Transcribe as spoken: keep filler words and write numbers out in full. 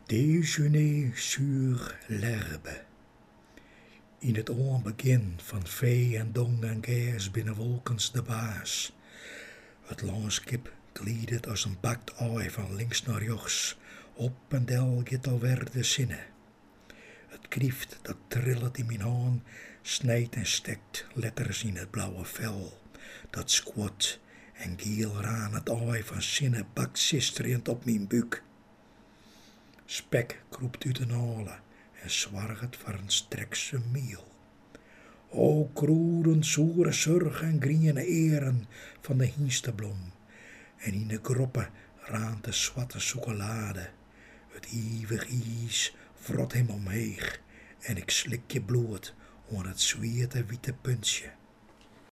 Déjeuner sur l'herbe. In het onbegin van vee en dong en gers binnen wolkens de baas. Het landschap glidet als een bakt ei van links naar rechts, op en del gaat alweer de zinnen. Het krieft dat trillet in mijn haan, snijdt en stekt letters in het blauwe vel, dat squat en giel raan het ei van zinnen bakt sisterend op mijn buik. Spek kroept uit de nalen en zwarget voor een strekse miel. O kroeren, zoere zorg en groene eren van de hiensteblom. En in de groppen raant de zwarte chocolade. Het eeuwig ijs vrot hem omheeg en ik slik je bloed onder het zwierte witte puntje.